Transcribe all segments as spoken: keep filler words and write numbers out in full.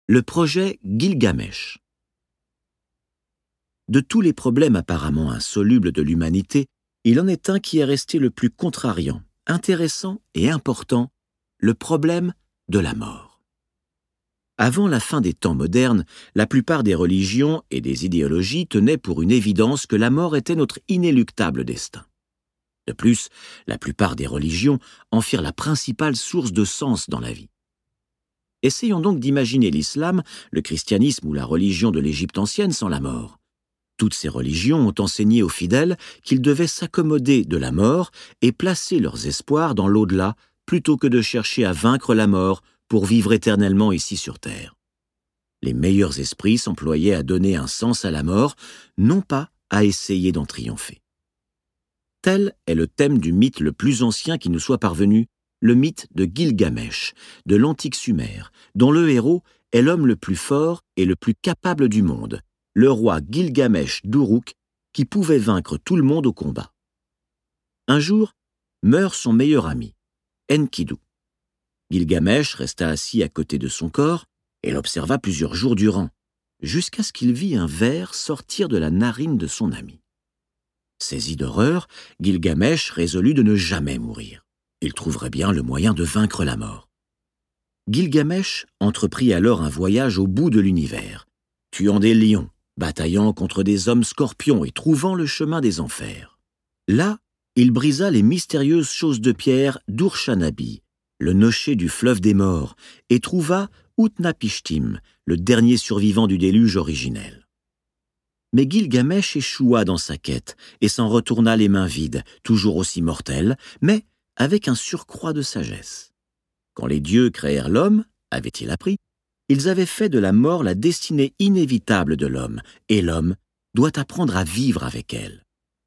Le projet Gilgamesh. De tous les problèmes apparemment insolubles de l'humanité, il en est un qui est resté le plus contrariant, intéressant et important, le problème de la mort. Avant la fin des temps modernes, la plupart des religions et des idéologies tenaient pour une évidence que la mort était notre inéluctable destin. De plus, la plupart des religions en firent la principale source de sens dans la vie. Essayons donc d'imaginer l'islam, le christianisme ou la religion de l'Égypte ancienne sans la mort. Toutes ces religions ont enseigné aux fidèles qu'ils devaient s'accommoder de la mort et placer leurs espoirs dans l'au-delà plutôt que de chercher à vaincre la mort pour vivre éternellement ici sur terre. Les meilleurs esprits s'employaient à donner un sens à la mort, non pas à essayer d'en triompher. Tel est le thème du mythe le plus ancien qui nous soit parvenu, le mythe de Gilgamesh, de l'antique Sumer, dont le héros est l'homme le plus fort et le plus capable du monde, le roi Gilgamesh d'Uruk, qui pouvait vaincre tout le monde au combat. Un jour, meurt son meilleur ami, Enkidu. Gilgamesh resta assis à côté de son corps et l'observa plusieurs jours durant, jusqu'à ce qu'il vit un ver sortir de la narine de son ami. Saisi d'horreur, Gilgamesh résolut de ne jamais mourir. Il trouverait bien le moyen de vaincre la mort. Gilgamesh entreprit alors un voyage au bout de l'univers, tuant des lions, bataillant contre des hommes scorpions et trouvant le chemin des enfers. Là, il brisa les mystérieuses choses de pierre d'Ur-Shanabi, le nocher du fleuve des morts, et trouva Utnapishtim, le dernier survivant du déluge originel. Mais Gilgamesh échoua dans sa quête et s'en retourna les mains vides, toujours aussi mortel, mais avec un surcroît de sagesse. Quand les dieux créèrent l'homme, avait-il appris, ils avaient fait de la mort la destinée inévitable de l'homme, et l'homme doit apprendre à vivre avec elle.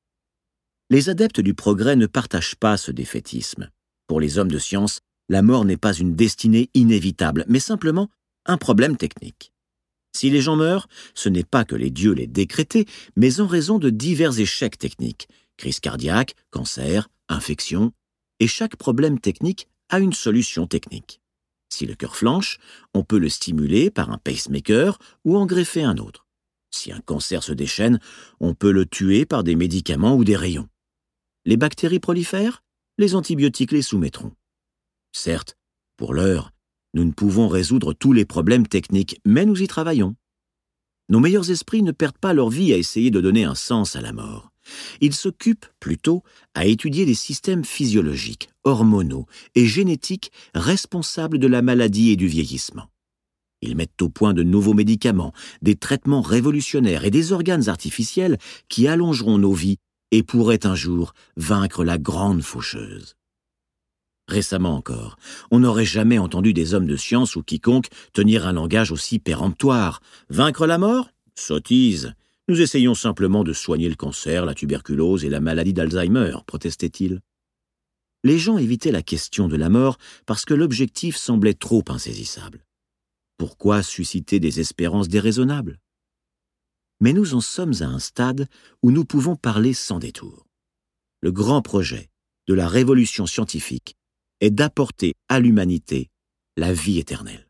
Les adeptes du progrès ne partagent pas ce défaitisme. Pour les hommes de science, la mort n'est pas une destinée inévitable, mais simplement un problème technique. Si les gens meurent, ce n'est pas que les dieux l'aient décrété, mais en raison de divers échecs techniques, crise cardiaque, cancer, infection, et chaque problème technique a une solution technique. Si le cœur flanche, on peut le stimuler par un pacemaker ou en greffer un autre. Si un cancer se déchaîne, on peut le tuer par des médicaments ou des rayons. Les bactéries prolifèrent, les antibiotiques les soumettront. Certes, pour l'heure, nous ne pouvons résoudre tous les problèmes techniques, mais nous y travaillons. Nos meilleurs esprits ne perdent pas leur vie à essayer de donner un sens à la mort. Ils s'occupent plutôt à étudier les systèmes physiologiques, hormonaux et génétiques responsables de la maladie et du vieillissement. Ils mettent au point de nouveaux médicaments, des traitements révolutionnaires et des organes artificiels qui allongeront nos vies et pourraient un jour vaincre la grande faucheuse. Récemment encore, on n'aurait jamais entendu des hommes de science ou quiconque tenir un langage aussi péremptoire. Vaincre la mort ? Sottise. Nous essayons simplement de soigner le cancer, la tuberculose et la maladie d'Alzheimer, protestait-il. Les gens évitaient la question de la mort parce que l'objectif semblait trop insaisissable. Pourquoi susciter des espérances déraisonnables ? Mais nous en sommes à un stade où nous pouvons parler sans détour. Le grand projet de la révolution scientifique est d'apporter à l'humanité la vie éternelle.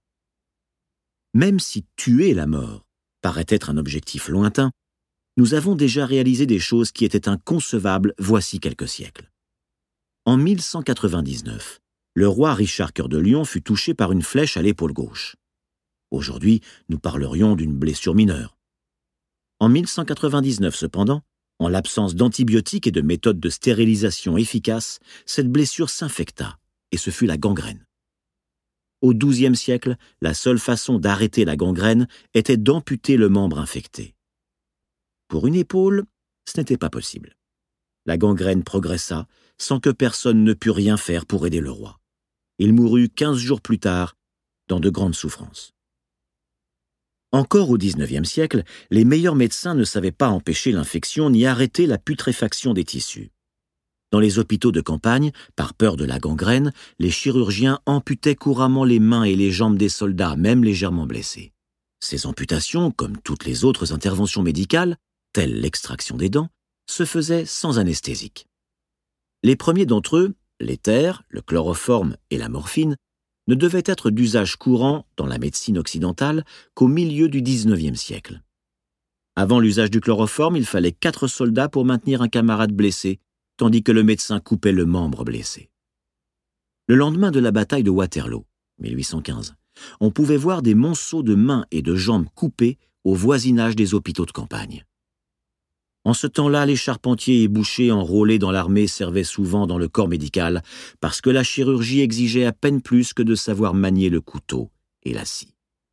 Même si tuer la mort paraît être un objectif lointain, nous avons déjà réalisé des choses qui étaient inconcevables voici quelques siècles. En mille cent quatre-vingt-dix-neuf, le roi Richard Cœur de Lion fut touché par une flèche à l'épaule gauche. Aujourd'hui, nous parlerions d'une blessure mineure. En mille cent quatre-vingt-dix-neuf, cependant, en l'absence d'antibiotiques et de méthodes de stérilisation efficaces, cette blessure s'infecta, et ce fut la gangrène. Au douzième siècle, la seule façon d'arrêter la gangrène était d'amputer le membre infecté. Pour une épaule, ce n'était pas possible. La gangrène progressa sans que personne ne pût rien faire pour aider le roi. Il mourut quinze jours plus tard, dans de grandes souffrances. Encore au dix-neuvième siècle, les meilleurs médecins ne savaient pas empêcher l'infection ni arrêter la putréfaction des tissus. Dans les hôpitaux de campagne, par peur de la gangrène, les chirurgiens amputaient couramment les mains et les jambes des soldats, même légèrement blessés. Ces amputations, comme toutes les autres interventions médicales, telle l'extraction des dents, se faisaient sans anesthésique. Les premiers d'entre eux, l'éther, le chloroforme et la morphine, ne devait être d'usage courant dans la médecine occidentale qu'au milieu du dix-neuvième siècle. Avant l'usage du chloroforme, il fallait quatre soldats pour maintenir un camarade blessé, tandis que le médecin coupait le membre blessé. Le lendemain de la bataille de Waterloo, mille huit cent quinze, on pouvait voir des monceaux de mains et de jambes coupées au voisinage des hôpitaux de campagne. En ce temps-là, les charpentiers et bouchers enrôlés dans l'armée servaient souvent dans le corps médical parce que la chirurgie exigeait à peine plus que de savoir manier le couteau et la scie.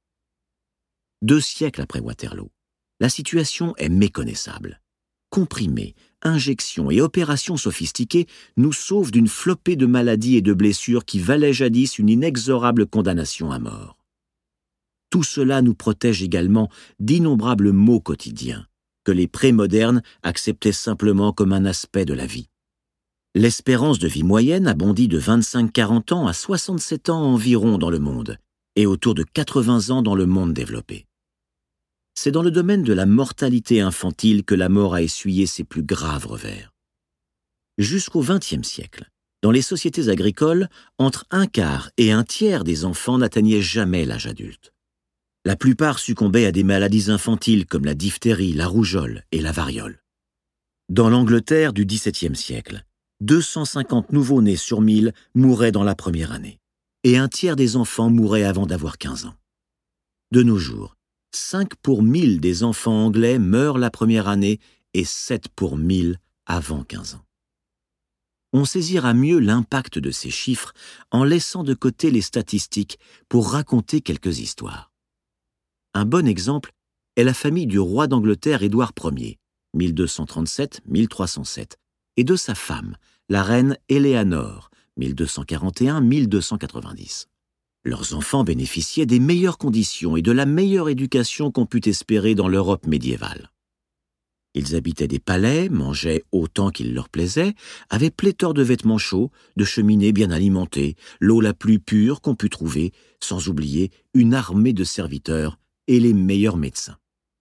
Deux siècles après Waterloo, la situation est méconnaissable. Comprimés, injections et opérations sophistiquées nous sauvent d'une flopée de maladies et de blessures qui valaient jadis une inexorable condamnation à mort. Tout cela nous protège également d'innombrables maux quotidiens que les prémodernes acceptaient simplement comme un aspect de la vie. L'espérance de vie moyenne a bondi de vingt-cinq à quarante ans à soixante-sept ans environ dans le monde et autour de quatre-vingts ans dans le monde développé. C'est dans le domaine de la mortalité infantile que la mort a essuyé ses plus graves revers. Jusqu'au vingtième siècle, dans les sociétés agricoles, entre un quart et un tiers des enfants n'atteignaient jamais l'âge adulte. La plupart succombaient à des maladies infantiles comme la diphtérie, la rougeole et la variole. Dans l'Angleterre du dix-septième siècle, deux cent cinquante nouveau-nés sur mille mouraient dans la première année, et un tiers des enfants mouraient avant d'avoir quinze ans. De nos jours, cinq pour mille des enfants anglais meurent la première année et sept pour mille avant quinze ans. On saisira mieux l'impact de ces chiffres en laissant de côté les statistiques pour raconter quelques histoires. Un bon exemple est la famille du roi d'Angleterre Édouard Ier, mille deux cent trente-sept à mille trois cent sept, et de sa femme, la reine Éléanore, mille deux cent quarante et un à mille deux cent quatre-vingt-dix. Leurs enfants bénéficiaient des meilleures conditions et de la meilleure éducation qu'on put espérer dans l'Europe médiévale. Ils habitaient des palais, mangeaient autant qu'il leur plaisait, avaient pléthore de vêtements chauds, de cheminées bien alimentées, l'eau la plus pure qu'on put trouver, sans oublier une armée de serviteurs et les meilleurs médecins.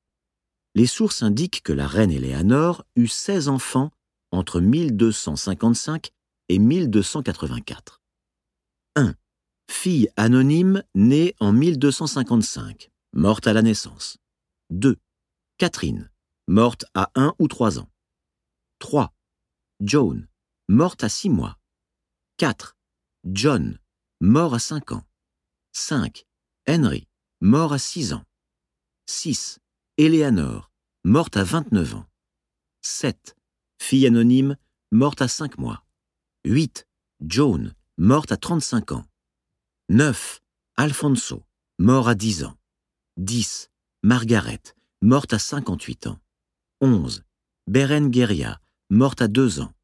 Les sources indiquent que la reine Éléanore eut seize enfants entre mille deux cent cinquante-cinq et mille deux cent quatre-vingt-quatre. un. Fille anonyme née en mille deux cent cinquante-cinq, morte à la naissance. deux. Catherine, morte à un ou trois ans. trois. Joan, morte à six mois. quatre. John, mort à cinq ans. cinq. Henry, mort à six ans. six. Éléanore, morte à vingt-neuf ans. sept. Fille anonyme, morte à cinq mois. huit. Joan, morte à trente-cinq ans. neuf. Alfonso, mort à dix ans. dix. Margaret, morte à cinquante-huit ans. onze. Berengueria, morte à deux ans.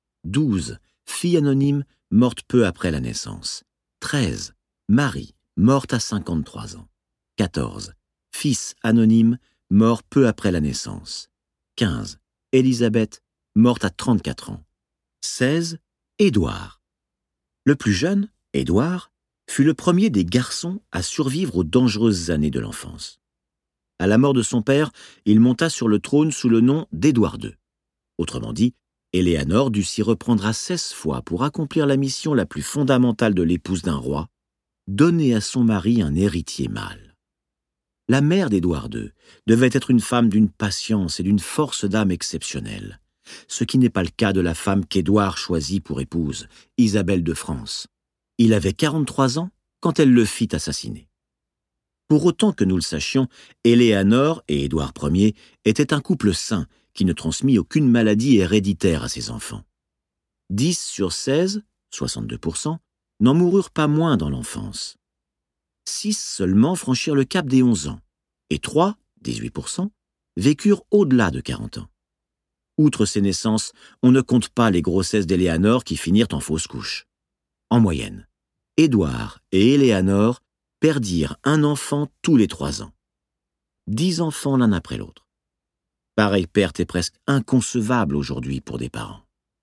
douze. Fille anonyme, morte peu après la naissance. treize. Marie, morte à cinquante-trois ans. quatorze. Fils anonyme, mort peu après la naissance. quinze. Élisabeth, morte à trente-quatre ans. seize. Édouard. Le plus jeune, Édouard, fut le premier des garçons à survivre aux dangereuses années de l'enfance. À la mort de son père, il monta sur le trône sous le nom d'Édouard deux. Autrement dit, Éléanore dut s'y reprendre à seize fois pour accomplir la mission la plus fondamentale de l'épouse d'un roi, donner à son mari un héritier mâle. La mère d'Édouard deux devait être une femme d'une patience et d'une force d'âme exceptionnelle, ce qui n'est pas le cas de la femme qu'Édouard choisit pour épouse, Isabelle de France. Il avait quarante-trois ans quand elle le fit assassiner. Pour autant que nous le sachions, Éléanore et Édouard Ier étaient un couple sain qui ne transmit aucune maladie héréditaire à ses enfants. dix sur seize, soixante-deux pour cent, n'en moururent pas moins dans l'enfance. six seulement franchirent le cap des onze ans, et trois, dix-huit pour cent, vécurent au-delà de quarante ans. Outre ces naissances, on ne compte pas les grossesses d'Éléanore qui finirent en fausse couche. En moyenne, Édouard et Éléanore perdirent un enfant tous les trois ans. Dix enfants l'un après l'autre. Pareille perte est presque inconcevable aujourd'hui pour des parents.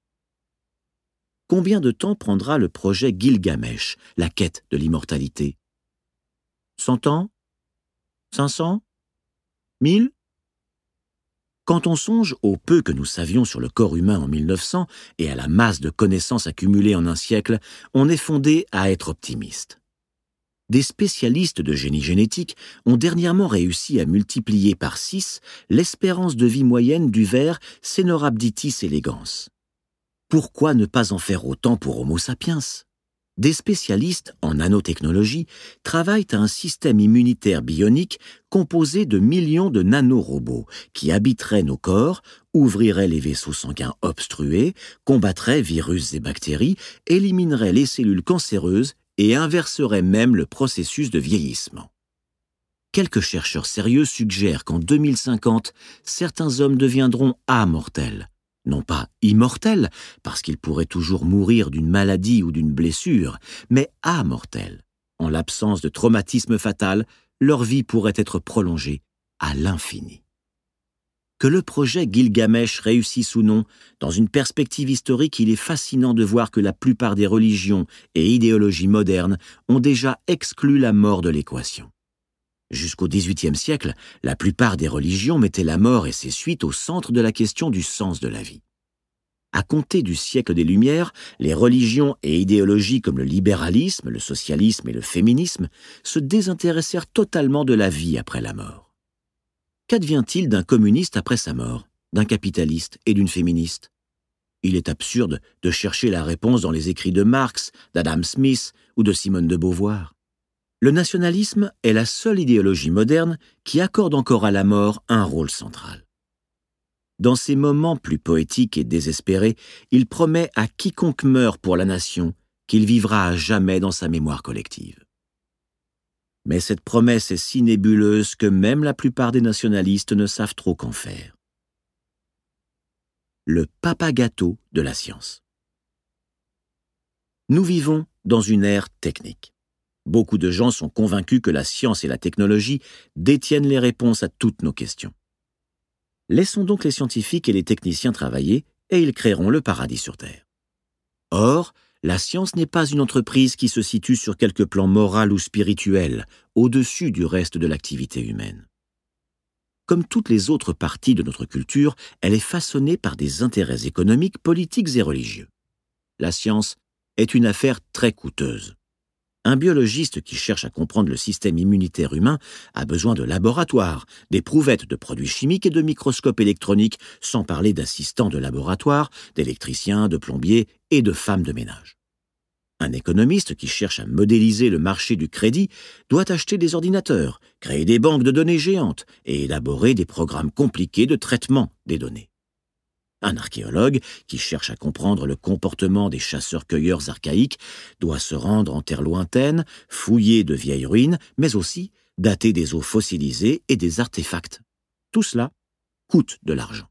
Combien de temps prendra le projet Gilgamesh, la quête de l'immortalité? Cent ans? Cinq cents? Mille? Quand on songe au peu que nous savions sur le corps humain en mille neuf cents et à la masse de connaissances accumulées en un siècle, on est fondé à être optimiste. Des spécialistes de génie génétique ont dernièrement réussi à multiplier par six l'espérance de vie moyenne du ver Caenorhabditis elegans. Pourquoi ne pas en faire autant pour Homo sapiens ? Des spécialistes en nanotechnologie travaillent à un système immunitaire bionique composé de millions de nanorobots qui habiteraient nos corps, ouvriraient les vaisseaux sanguins obstrués, combattraient virus et bactéries, élimineraient les cellules cancéreuses et inverseraient même le processus de vieillissement. Quelques chercheurs sérieux suggèrent qu'en deux mille cinquante, certains hommes deviendront amortels. Non pas immortels, parce qu'ils pourraient toujours mourir d'une maladie ou d'une blessure, mais amortels. En l'absence de traumatisme fatal, leur vie pourrait être prolongée à l'infini. Que le projet Gilgamesh réussisse ou non, dans une perspective historique, il est fascinant de voir que la plupart des religions et idéologies modernes ont déjà exclu la mort de l'équation. Jusqu'au dix-huitième siècle, la plupart des religions mettaient la mort et ses suites au centre de la question du sens de la vie. À compter du siècle des Lumières, les religions et idéologies comme le libéralisme, le socialisme et le féminisme se désintéressèrent totalement de la vie après la mort. Qu'advient-il d'un communiste après sa mort, d'un capitaliste et d'une féministe ? Il est absurde de chercher la réponse dans les écrits de Marx, d'Adam Smith ou de Simone de Beauvoir. Le nationalisme est la seule idéologie moderne qui accorde encore à la mort un rôle central. Dans ces moments plus poétiques et désespérés, il promet à quiconque meurt pour la nation qu'il vivra à jamais dans sa mémoire collective. Mais cette promesse est si nébuleuse que même la plupart des nationalistes ne savent trop qu'en faire. Le papa gâteau de la science. Nous vivons dans une ère technique. Beaucoup de gens sont convaincus que la science et la technologie détiennent les réponses à toutes nos questions. Laissons donc les scientifiques et les techniciens travailler et ils créeront le paradis sur Terre. Or, la science n'est pas une entreprise qui se situe sur quelque plan moral ou spirituel, au-dessus du reste de l'activité humaine. Comme toutes les autres parties de notre culture, elle est façonnée par des intérêts économiques, politiques et religieux. La science est une affaire très coûteuse. Un biologiste qui cherche à comprendre le système immunitaire humain a besoin de laboratoires, d'éprouvettes de produits chimiques et de microscopes électroniques, sans parler d'assistants de laboratoire, d'électriciens, de plombiers et de femmes de ménage. Un économiste qui cherche à modéliser le marché du crédit doit acheter des ordinateurs, créer des banques de données géantes et élaborer des programmes compliqués de traitement des données. Un archéologue qui cherche à comprendre le comportement des chasseurs-cueilleurs archaïques doit se rendre en terre lointaine, fouiller de vieilles ruines, mais aussi dater des os fossilisés et des artefacts. Tout cela coûte de l'argent.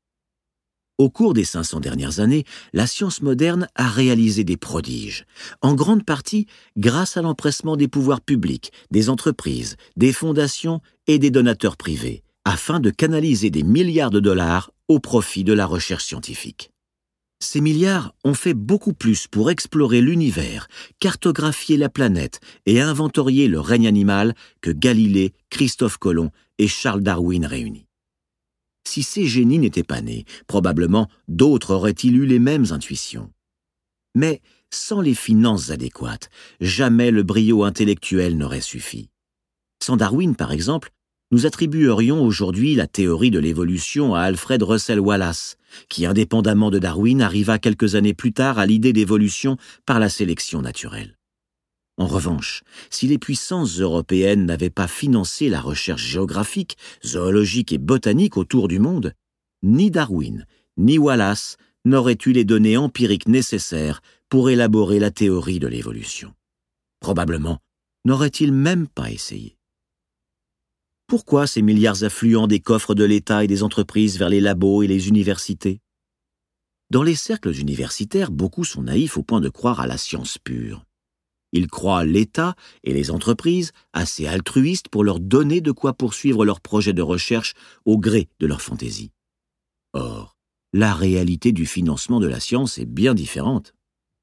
Au cours des cinq cents dernières années, la science moderne a réalisé des prodiges, en grande partie grâce à l'empressement des pouvoirs publics, des entreprises, des fondations et des donateurs privés, afin de canaliser des milliards de dollars au profit de la recherche scientifique. Ces milliards ont fait beaucoup plus pour explorer l'univers, cartographier la planète et inventorier le règne animal que Galilée, Christophe Colomb et Charles Darwin réunis. Si ces génies n'étaient pas nés, probablement d'autres auraient-ils eu les mêmes intuitions. Mais sans les finances adéquates, jamais le brio intellectuel n'aurait suffi. Sans Darwin, par exemple, nous attribuerions aujourd'hui la théorie de l'évolution à Alfred Russel Wallace, qui, indépendamment de Darwin, arriva quelques années plus tard à l'idée d'évolution par la sélection naturelle. En revanche, si les puissances européennes n'avaient pas financé la recherche géographique, zoologique et botanique autour du monde, ni Darwin, ni Wallace n'auraient eu les données empiriques nécessaires pour élaborer la théorie de l'évolution. Probablement n'auraient-ils même pas essayé. Pourquoi ces milliards affluents des coffres de l'État et des entreprises vers les labos et les universités ? Dans les cercles universitaires, beaucoup sont naïfs au point de croire à la science pure. Ils croient l'État et les entreprises assez altruistes pour leur donner de quoi poursuivre leurs projets de recherche au gré de leur fantaisie. Or, la réalité du financement de la science est bien différente.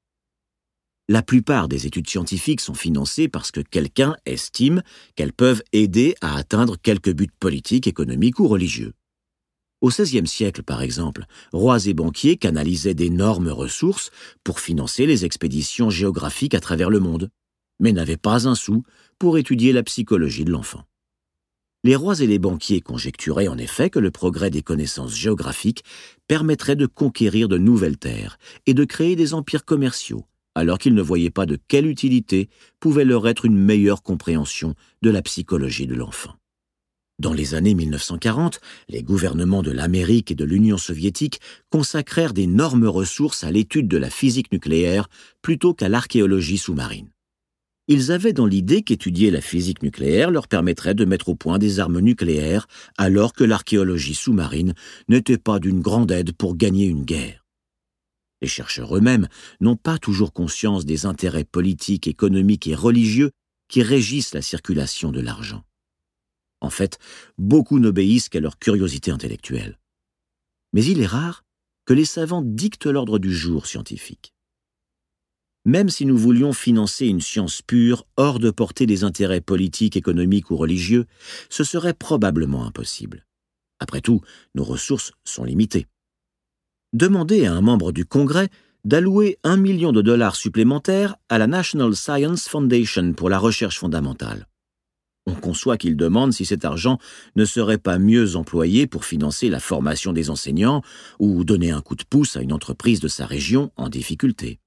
La plupart des études scientifiques sont financées parce que quelqu'un estime qu'elles peuvent aider à atteindre quelques buts politiques, économiques ou religieux. Au seizième siècle, par exemple, rois et banquiers canalisaient d'énormes ressources pour financer les expéditions géographiques à travers le monde. mais n'avaient pas un sou pour étudier la psychologie de l'enfant. Les rois et les banquiers conjecturaient en effet que le progrès des connaissances géographiques permettrait de conquérir de nouvelles terres et de créer des empires commerciaux, alors qu'ils ne voyaient pas de quelle utilité pouvait leur être une meilleure compréhension de la psychologie de l'enfant. Dans les années mille neuf cent quarante, les gouvernements de l'Amérique et de l'Union soviétique consacrèrent d'énormes ressources à l'étude de la physique nucléaire plutôt qu'à l'archéologie sous-marine. Ils avaient dans l'idée qu'étudier la physique nucléaire leur permettrait de mettre au point des armes nucléaires, alors que l'archéologie sous-marine n'était pas d'une grande aide pour gagner une guerre. Les chercheurs eux-mêmes n'ont pas toujours conscience des intérêts politiques, économiques et religieux qui régissent la circulation de l'argent. En fait, beaucoup n'obéissent qu'à leur curiosité intellectuelle. Mais il est rare que les savants dictent l'ordre du jour scientifique. Même si nous voulions financer une science pure, hors de portée des intérêts politiques, économiques ou religieux, ce serait probablement impossible. Après tout, nos ressources sont limitées. Demandez à un membre du Congrès d'allouer un million de dollars supplémentaires à la National Science Foundation pour la recherche fondamentale. On conçoit qu'il demande si cet argent ne serait pas mieux employé pour financer la formation des enseignants ou donner un coup de pouce à une entreprise de sa région en difficulté.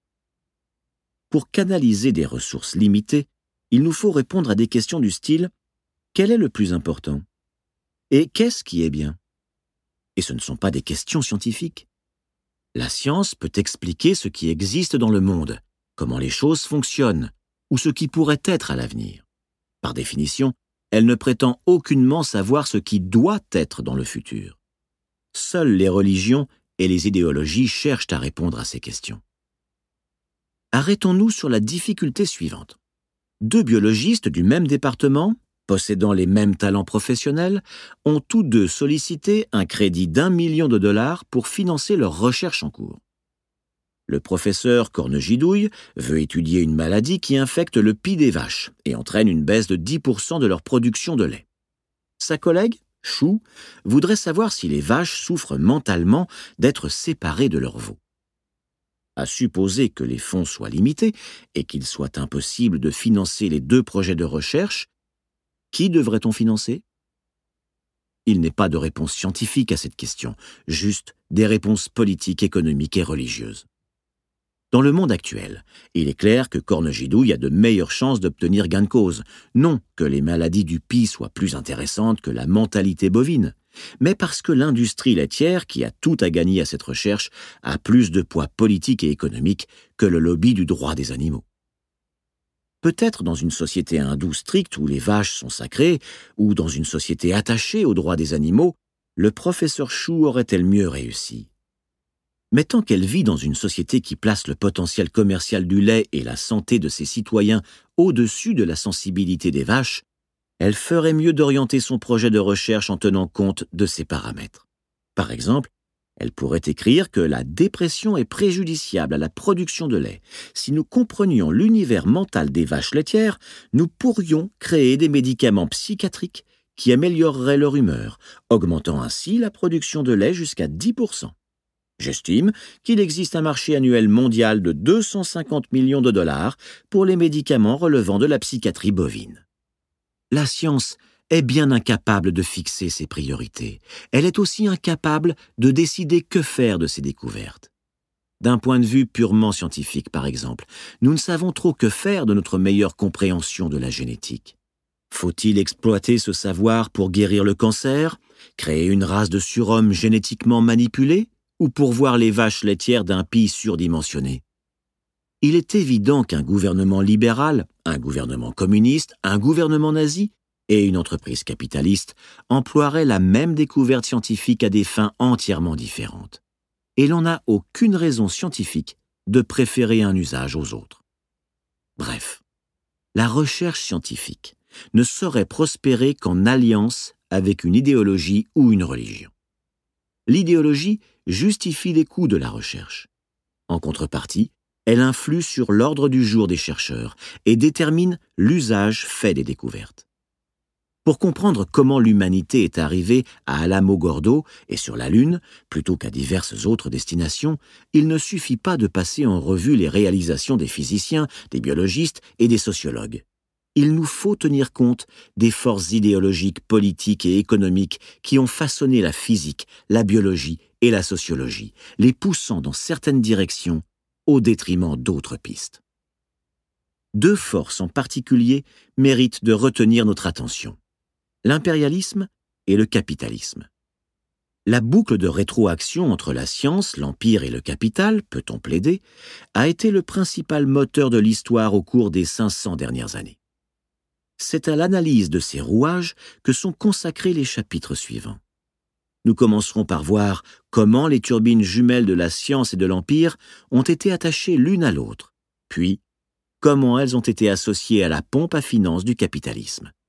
Pour canaliser des ressources limitées, il nous faut répondre à des questions du style « Quel est le plus important ?» et « Qu'est-ce qui est bien ?» Et ce ne sont pas des questions scientifiques. La science peut expliquer ce qui existe dans le monde, comment les choses fonctionnent, ou ce qui pourrait être à l'avenir. Par définition, elle ne prétend aucunement savoir ce qui doit être dans le futur. Seules les religions et les idéologies cherchent à répondre à ces questions. Arrêtons-nous sur la difficulté suivante. Deux biologistes du même département, possédant les mêmes talents professionnels, ont tous deux sollicité un crédit d'un million de dollars pour financer leurs recherches en cours. Le professeur Cornegidouille veut étudier une maladie qui infecte le pie des vaches et entraîne une baisse de dix pour cent de leur production de lait. Sa collègue, Chou, voudrait savoir si les vaches souffrent mentalement d'être séparées de leurs veaux. À supposer que les fonds soient limités et qu'il soit impossible de financer les deux projets de recherche, qui devrait-on financer? Il n'est pas de réponse scientifique à cette question, juste des réponses politiques, économiques et religieuses. Dans le monde actuel, il est clair que Cornegidouille a de meilleures chances d'obtenir gain de cause. Non que les maladies du pie soient plus intéressantes que la mentalité bovine, mais parce que l'industrie laitière, qui a tout à gagner à cette recherche, a plus de poids politique et économique que le lobby du droit des animaux. Peut-être dans une société hindoue stricte où les vaches sont sacrées, ou dans une société attachée aux droits des animaux, le professeur Chou aurait-elle mieux réussi. Mais tant qu'elle vit dans une société qui place le potentiel commercial du lait et la santé de ses citoyens au-dessus de la sensibilité des vaches, elle ferait mieux d'orienter son projet de recherche en tenant compte de ces paramètres. Par exemple, elle pourrait écrire que la dépression est préjudiciable à la production de lait. Si nous comprenions l'univers mental des vaches laitières, nous pourrions créer des médicaments psychiatriques qui amélioreraient leur humeur, augmentant ainsi la production de lait jusqu'à dix pour cent. J'estime qu'il existe un marché annuel mondial de deux cent cinquante millions de dollars pour les médicaments relevant de la psychiatrie bovine. La science est bien incapable de fixer ses priorités. Elle est aussi incapable de décider que faire de ses découvertes. D'un point de vue purement scientifique, par exemple, nous ne savons trop que faire de notre meilleure compréhension de la génétique. Faut-il exploiter ce savoir pour guérir le cancer, créer une race de surhommes génétiquement manipulés, ou pourvoir les vaches laitières d'un pie surdimensionné? Il est évident qu'un gouvernement libéral, un gouvernement communiste, un gouvernement nazi et une entreprise capitaliste emploieraient la même découverte scientifique à des fins entièrement différentes. Et l'on n'a aucune raison scientifique de préférer un usage aux autres. Bref, la recherche scientifique ne saurait prospérer qu'en alliance avec une idéologie ou une religion. L'idéologie justifie les coûts de la recherche. En contrepartie, elle influe sur l'ordre du jour des chercheurs et détermine l'usage fait des découvertes. Pour comprendre comment l'humanité est arrivée à Alamogordo et sur la Lune, plutôt qu'à diverses autres destinations, il ne suffit pas de passer en revue les réalisations des physiciens, des biologistes et des sociologues. Il nous faut tenir compte des forces idéologiques, politiques et économiques qui ont façonné la physique, la biologie et la sociologie, les poussant dans certaines directions au détriment d'autres pistes. Deux forces en particulier méritent de retenir notre attention: l'impérialisme et le capitalisme. La boucle de rétroaction entre la science, l'empire et le capital, peut-on plaider, a été le principal moteur de l'histoire au cours des cinq cents dernières années. C'est à l'analyse de ces rouages que sont consacrés les chapitres suivants. Nous commencerons par voir comment les turbines jumelles de la science et de l'empire ont été attachées l'une à l'autre, puis comment elles ont été associées à la pompe à finances du capitalisme.